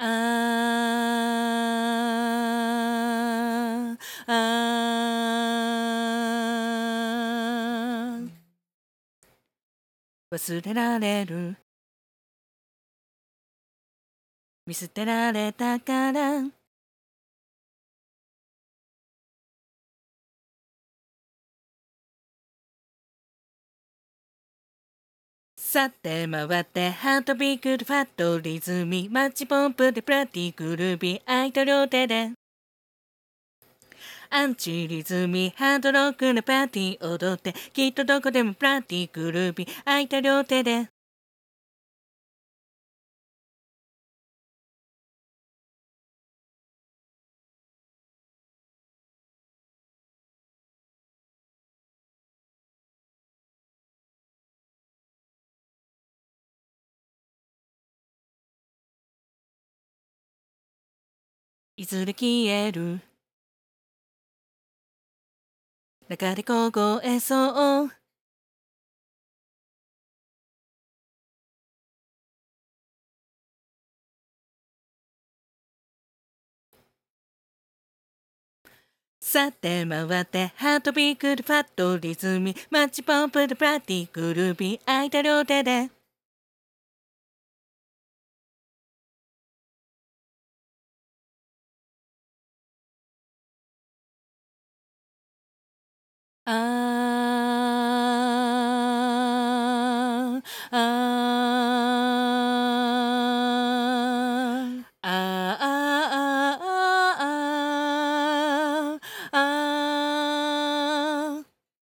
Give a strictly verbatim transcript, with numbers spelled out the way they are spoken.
あーあー忘れられる見捨てられたから去って回ってハートビークルファットリズミマッチポンプでプラティグルービー愛と両手でアンチリズミハードロックのパーティー踊ってきっとどこでもプラティグルービー愛と両手でいずれ消える中で凍えそう去って回ってハートビークルファットリズミマッチポンプでプラティグルービー愛と両手であーあ